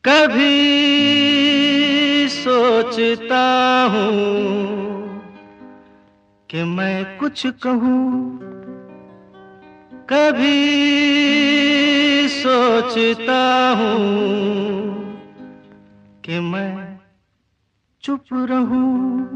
कभी सोचता हूँ कि मैं कुछ कहूँ, कभी सोचता हूँ कि मैं चुप रहूं।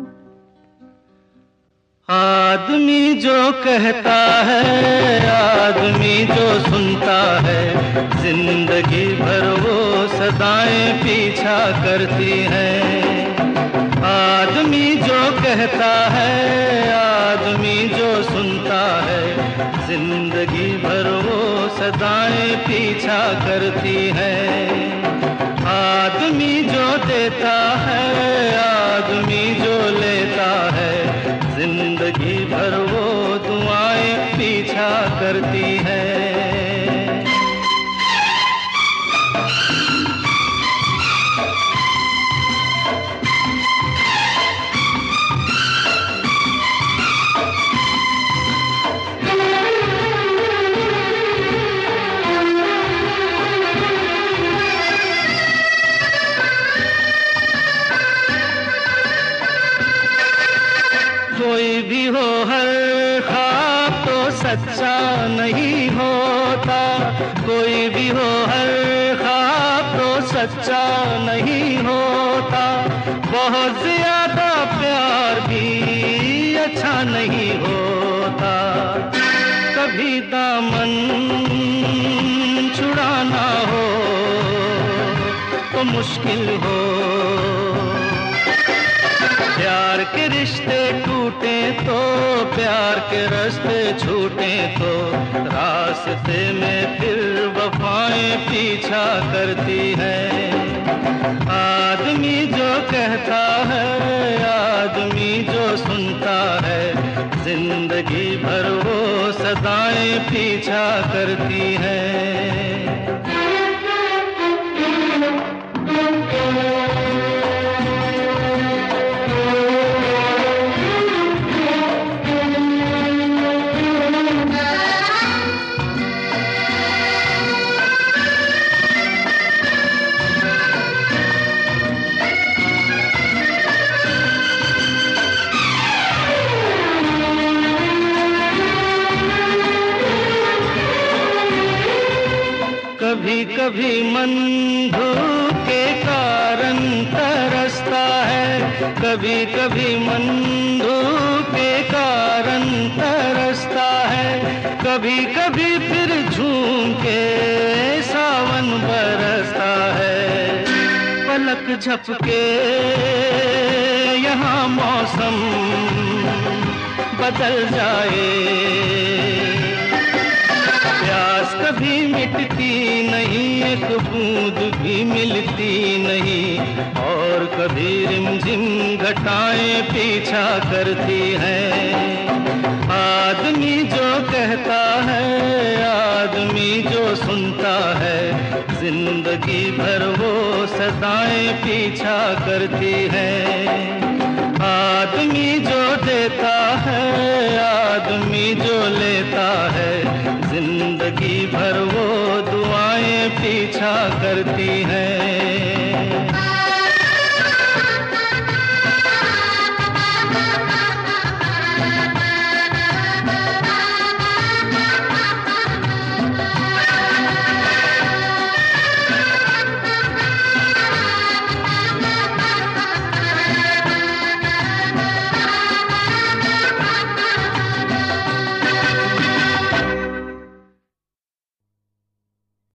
आदमी जो कहता है, आदमी जो सुनता है, जिंदगी भर वो सदाएं पीछा करती हैं। आदमी जो कहता है, आदमी जो सुनता है, जिंदगी भर वो सदाएं पीछा करती हैं। आदमी जो देता है, आदमी जो लेता है, जिंदगी भर वो दुआएं पीछा करती हैं। कोई भी हो, हर ख्वाब तो सच्चा नहीं होता। कोई भी हो, हर ख्वाब तो सच्चा नहीं होता। बहुत ज्यादा प्यार भी अच्छा नहीं होता। कभी दामन छुड़ाना हो तो मुश्किल हो। प्यार के रिश्ते टूटे तो, प्यार के रास्ते छूटे तो, रास्ते में फिर वफाएं पीछा करती हैं। आदमी जो कहता है, आदमी जो सुनता है, जिंदगी भर वो सदाएं पीछा करती हैं। कभी कभी मन धूप के कारण तरसता है, कभी कभी मन धूप के कारण तरसता है। कभी कभी फिर झूम के सावन बरसता है। पलक झपके यहाँ मौसम बदल जाए। प्यास कभी मिटती नहीं, एक बूंद भी मिलती नहीं, और कभी रिमझिम घटाएं पीछा करती हैं। आदमी जो कहता है, आदमी जो सुनता है, जिंदगी भर वो सदाएं पीछा करती हैं। आदमी जो देता है, आदमी जो लेता है, जिंदगी भर वो दुआएं पीछा करती हैं।